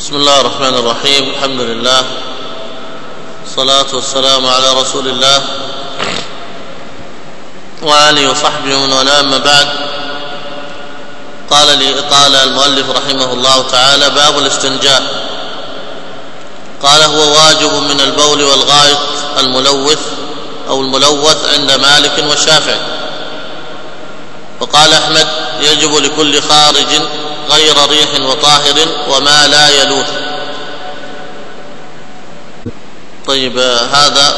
بسم الله الرحمن الرحيم. الحمد لله والصلاة والسلام على رسول الله وآله وصحبه ومن والاه، أما بعد. قال المؤلف رحمه الله تعالى: باب الاستنجاء. قال: هو واجب من البول والغائط الملوث أو الملوث عند مالك والشافعي. وقال أحمد: يجب لكل خارج غير ريح وطاهر وما لا يلوث. طيب، هذا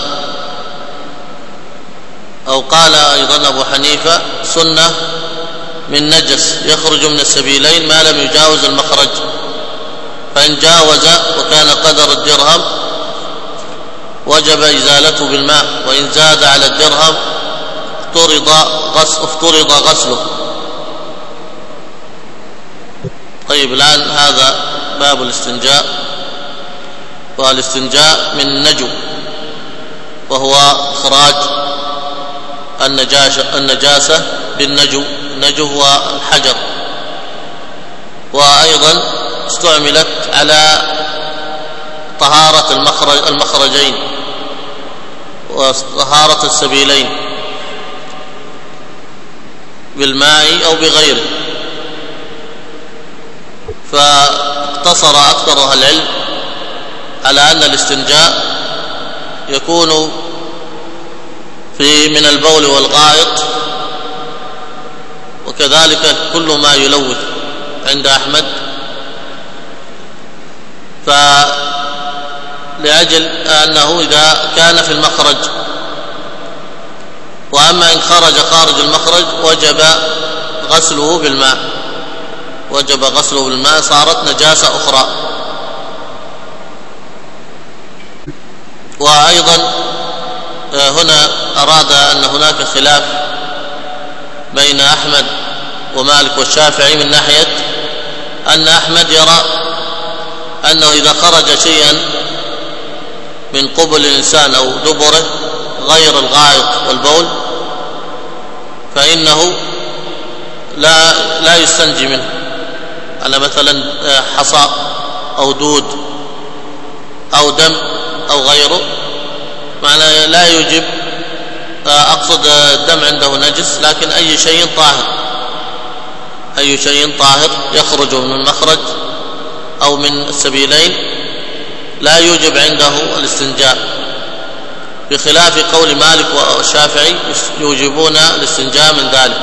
أو قال أيضا أبو حنيفة: سنة من نجس يخرج من السبيلين ما لم يجاوز المخرج، فإن جاوز وكان قدر الدرهم وجب إزالته بالماء، وإن زاد على الدرهم افترض غسله. طيب، الآن هذا باب الاستنجاء. والاستنجاء من النجو، وهو إخراج النجاسة بالنجو. النجو هو الحجر، وأيضا استعملت على طهارة المخرجين وطهارة السبيلين بالماء أو بغيره. فاقتصر أكثر أهل العلم على أن الاستنجاء يكون من البول والغائط، وكذلك كل ما يلوث عند أحمد، لأجل أنه إذا كان في المخرج. وأما إن خرج خارج المخرج وجب غسله بالماء، صارت نجاسة أخرى. وأيضا هنا أراد أن هناك خلاف بين أحمد ومالك والشافعي، من ناحية أن أحمد يرى أنه إذا خرج شيئا من قبل الإنسان أو دبره غير الغائط والبول فإنه لا يستنجي منه، على مثلا حصى أو دود أو دم أو غيره، معنى لا يوجب. أقصد الدم عنده نجس، لكن أي شيء طاهر يخرج من المخرج أو من السبيلين لا يوجب عنده الاستنجاء، بخلاف قول مالك والشافعي يوجبون الاستنجاء من ذلك.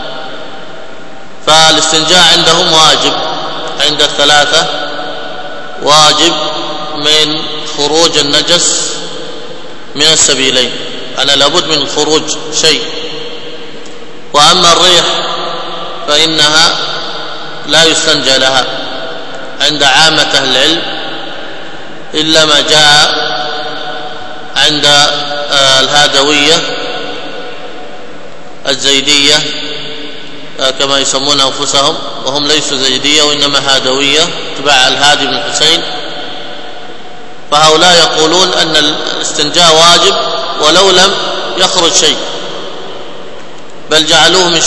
فالاستنجاء عندهم واجب، عند الثلاثة واجب من خروج النجس من السبيلين، أنا لابد من خروج شيء. وأما الريح فإنها لا يستنجى لها عند عامة أهل العلم، إلا ما جاء عند الهادوية الزيدية كما يسمون أنفسهم، وهم ليسوا زيدية وإنما هادوية تبع الهادي بن الحسين. فهؤلاء يقولون أن الاستنجاء واجب ولو لم يخرج شيء، بل جعلوه من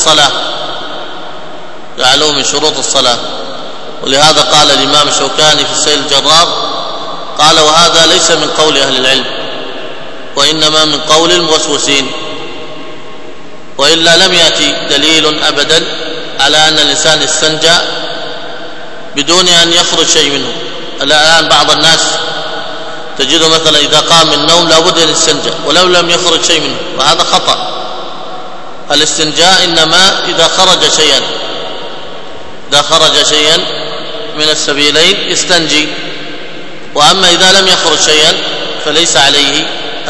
شروط الصلاة. ولهذا قال الإمام الشوكاني في السيل الجرار، قال: وهذا ليس من قول أهل العلم، وإنما من قول الموسوسين، وإلا لم يأتي دليل أبدا على أن الإنسان يستنجى بدون أن يخرج شيء منه. الآن بعض الناس تجده مثلا إذا قام من النوم لابد أن يستنجى ولو لم يخرج شيء منه، وهذا خطأ. الاستنجاء إنما إذا خرج شيئا من السبيلين يستنجي، وأما إذا لم يخرج شيئا فليس عليه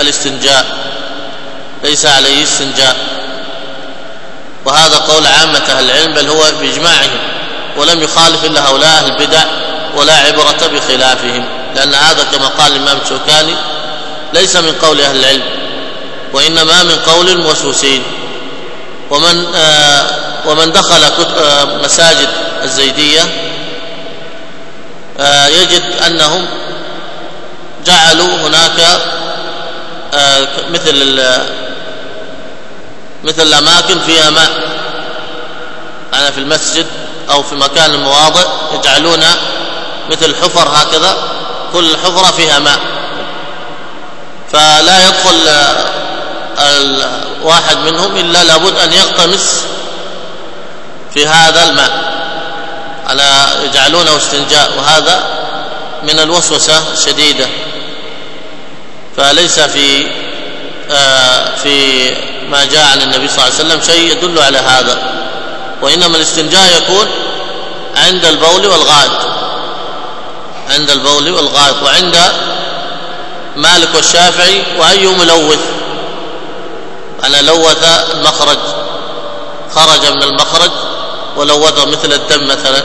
الاستنجاء. وهذا قول عامة أهل العلم، بل هو بإجماعهم، ولم يخالف إلا هؤلاء أهل البدع، ولا عبرة بخلافهم، لأن هذا كما قال الإمام الشوكاني ليس من قول أهل العلم، وإنما من قول الموسوسين. ومن دخل مساجد الزيدية يجد أنهم جعلوا هناك مثل الأماكن فيها ماء، أنا في المسجد أو في مكان المواضع يجعلون مثل حفر هكذا، كل حفرة فيها ماء، فلا يدخل الواحد منهم إلا لابد أن يغتمس في هذا الماء، على يجعلونه استنجاء، وهذا من الوسوسة الشديدة. فليس في ما جاء عن النبي صلى الله عليه وسلم شيء يدل على هذا، وإنما الاستنجاء يكون عند البول والغائط، عند البول والغائط، وعند مالك والشافعي وأي ملوث، أنا لوث المخرج، خرج من المخرج ولوثه مثل الدم مثلا،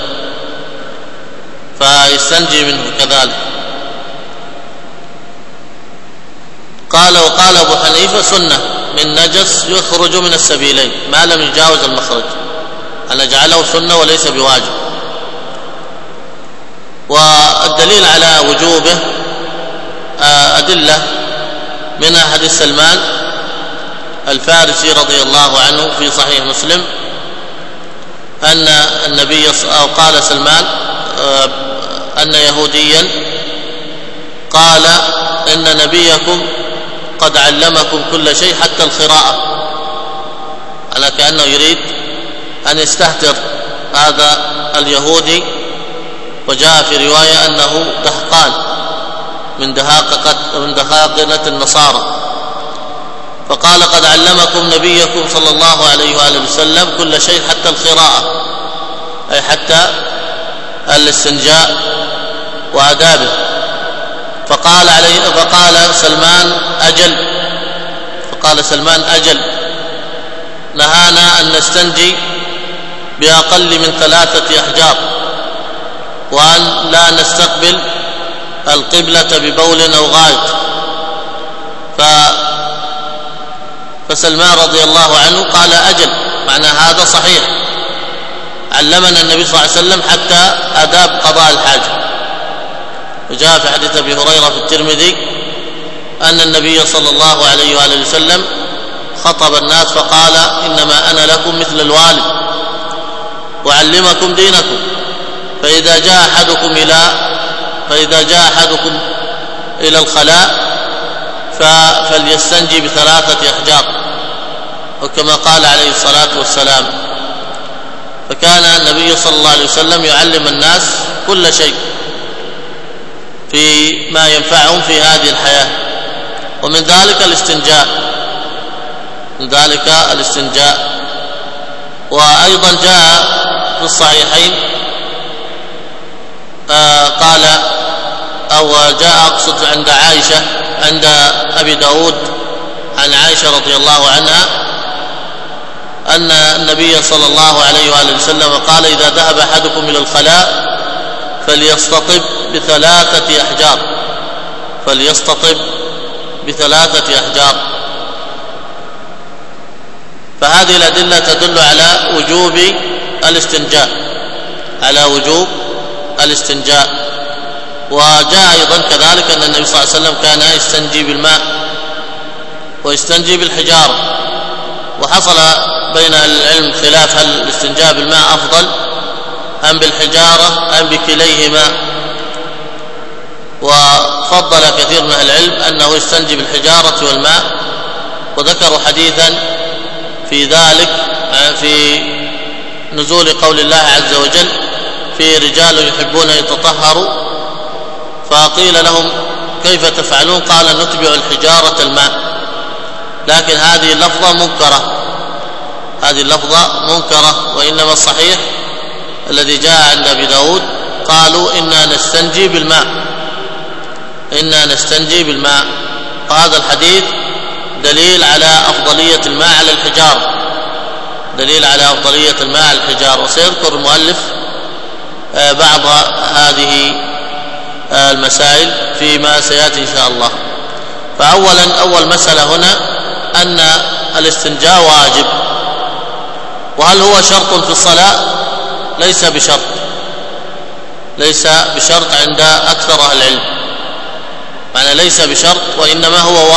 فيستنجي منه كذلك. وقال أبو حنيفة سنة من نجس يخرج من السبيلين ما لم يجاوز المخرج، أنا جعله سنة وليس بواجب. والدليل على وجوبه أدلة، منها حديث سلمان الفارسي رضي الله عنه في صحيح مسلم أن النبي أو قال سلمان أن يهوديا قال إن نبيكم قد علمكم كل شيء حتى القراءة، على كأنه يريد أن يستهتر هذا اليهودي. وجاء في رواية أنه دهقان من دهاقنة النصارى، فقال قد علمكم نبيكم صلى الله عليه وآله وسلم كل شيء حتى القراءة، أي حتى الاستنجاء وآدابه. فقال سلمان أجل، نهانا أن نستنجي بأقل من 3 أحجار، وأن لا نستقبل القبلة ببول أو غائط. فسلمان رضي الله عنه قال أجل، معنى هذا صحيح، علمنا النبي صلى الله عليه وسلم حتى آداب قضاء الحاجة. وجاء في حديث أبي هريرة في الترمذي أن النبي صلى الله عليه وآله وسلم خطب الناس فقال إنما أنا لكم مثل الوالد وأعلمكم دينكم، فإذا جاء أحدكم إلى الخلاء فليستنجي ب3 أحجار، وكما قال عليه الصلاة والسلام. فكان النبي صلى الله عليه وسلم يعلم الناس كل شيء في ما ينفعهم في هذه الحياة، ومن ذلك الاستنجاء. وأيضا جاء في الصحيحين قال أو جاء أقصد عند أبي داود عن عائشة رضي الله عنها أن النبي صلى الله عليه وآله وسلم قال إذا ذهب أحدكم إلى الخلاء فليستطب ب3 أحجار. فهذه الأدلة تدل على وجوب الاستنجاء. وجاء أيضا كذلك أن النبي صلى الله عليه وسلم كان يستنجي بالماء ويستنجي بالحجارة. وحصل بين العلم خلاف هل الاستنجاء بالماء أفضل أم بالحجارة أم بكليهما، وفضل كثير من العلم أنه يستنجي بالحجارة والماء، وذكروا حديثا في ذلك في نزول قول الله عز وجل في رجال يحبون أن يتطهروا، فقيل لهم كيف تفعلون؟ قال نتبع الحجارة الماء. لكن هذه اللفظة منكرة، وإنما الصحيح الذي جاء عند أبي داود قالوا إنا نستنجي بالماء. وهذا الحديث دليل على أفضلية الماء على الحجارة، وسيذكر المؤلف بعض هذه المسائل فيما سيأتي إن شاء الله. أول مسألة هنا أن الاستنجاء واجب. وهل هو شرط في الصلاة؟ ليس بشرط عند أكثر أهل العلم، معنى ليس بشرط، وإنما هو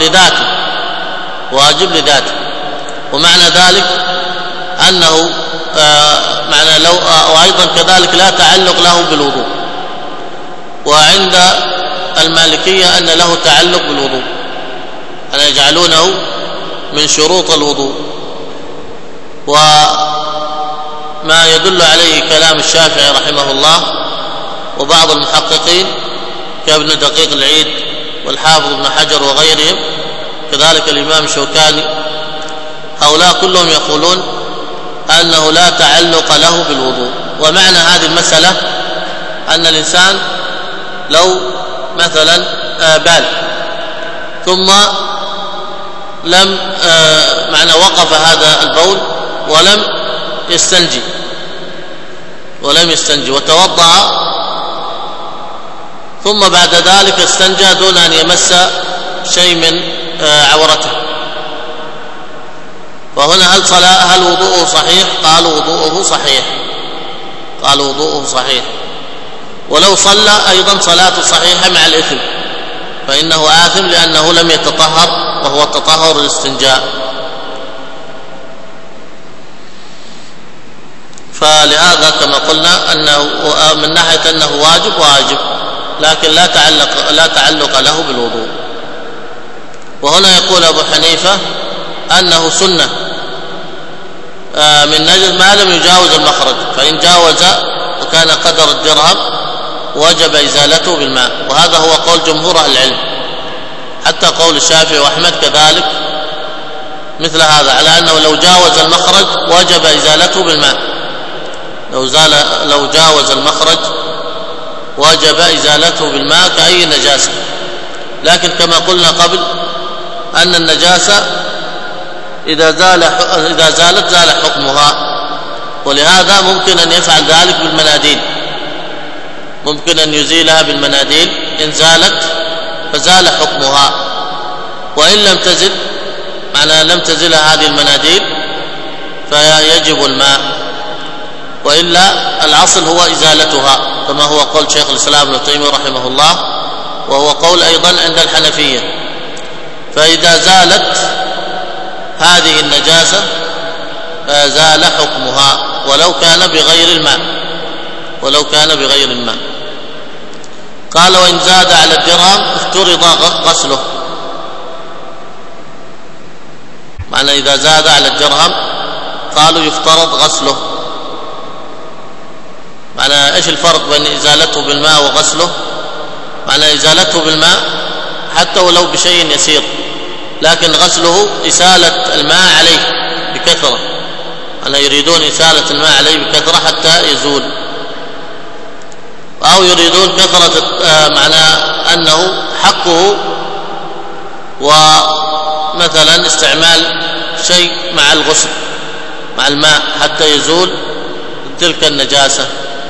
واجب لذاته. ومعنى ذلك أنه معنى لو وأيضا كذلك لا تعلق له بالوضوء. وعند المالكية أن له تعلق بالوضوء، أن يجعلونه من شروط الوضوء، وما يدل عليه كلام الشافعي رحمه الله وبعض المحققين كابن دقيق العيد والحافظ ابن حجر وغيرهم، كذلك الإمام الشوكاني، هؤلاء كلهم يقولون أنه لا تعلق له بالوضوء. ومعنى هذه المسألة أن الإنسان لو مثلا بال ثم لم معنى وقف هذا البول ولم يستنجي وتوضأ ثم بعد ذلك استنجى دون أن يمس شيء من عورته، وهنا هل وضوءه صحيح؟ قالوا وضوءه صحيح. ولو صلى أيضا صلاته صحيحة مع الإثم، فإنه آثم لأنه لم يتطهر، وهو التطهر الاستنجاء. فلهذا كما قلنا أنه من ناحية أنه واجب، لكن لا تعلق له بالوضوء. وهنا يقول أبو حنيفة أنه سنة من نجس ما لم يجاوز المخرج، فإن جاوز وكان قدر الدرهم وجب إزالته بالماء، وهذا هو قول جمهور أهل العلم، حتى قول الشافعي وأحمد كذلك مثل هذا، على أنه لو جاوز المخرج وجب إزالته بالماء، لو جاوز المخرج وجب إزالته بالماء كأي نجاسة. لكن كما قلنا قبل أن النجاسة إذا زالت زال حكمها، ولهذا ممكن أن يفعل ذلك بالمناديل، ممكن أن يزيلها بالمناديل، إن زالت فزال حكمها، وإن لم تزل معنى لم تزلها هذه المناديل فيجب الماء، وإلا الأصل هو إزالتها، كما هو قول شيخ الإسلام ابن تيمية رحمه الله، وهو قول أيضا عند الحنفية. فإذا زالت هذه النجاسة زال حكمها ولو كان بغير الماء. قال وإن زاد على الدرهم افترض غسله، معنى إذا زاد على الدرهم قالوا يفترض غسله. معنى إيش الفرق بين إزالته بالماء وغسله؟ معنى إزالته بالماء حتى ولو بشيء يسير، لكن غسله إسالة الماء عليه بكثرة، أنا يريدون إسالة الماء عليه بكثرة حتى يزول، أو يريدون كثرة معنى أنه حقه ومثلا استعمال شيء مع الغسل مع الماء حتى يزول تلك النجاسة.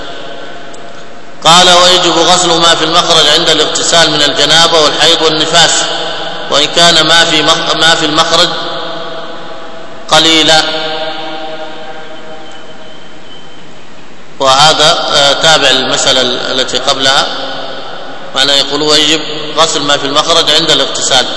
قال ويجب غسل ما في المخرج عند الاغتسال من الجنابة والحيض والنفاس، وإن كان ما في المخرج قليلا. وهذا تابع المسألة التي قبلها، معنى يقول ويجب غسل ما في المخرج عند الاغتسال.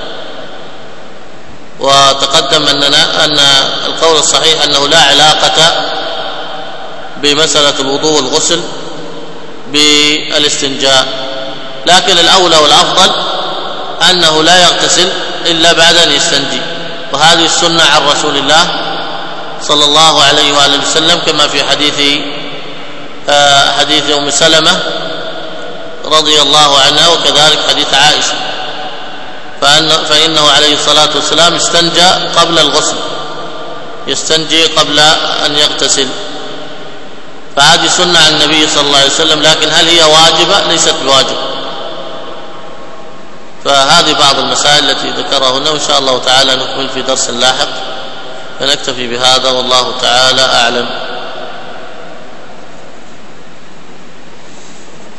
وتقدم أن القول الصحيح أنه لا علاقة بمسألة الوضوء والغسل بالاستنجاء، لكن الأولى والأفضل أنه لا يغتسل إلا بعد أن يستنجي، وهذه السنة عن رسول الله صلى الله عليه وآله وسلم، كما في حديث أم سلمة رضي الله عنها، وكذلك حديث عائشة، فإنه عليه الصلاة والسلام استنجى قبل الغسل، يستنجي قبل أن يغتسل، فهذه سنة عن النبي صلى الله عليه وسلم. لكن هل هي واجبة؟ ليست بواجب. فهذه بعض المسائل التي ذكرها هنا، وإن شاء الله تعالى نكمل في درس لاحق، فنكتفي بهذا والله تعالى أعلم.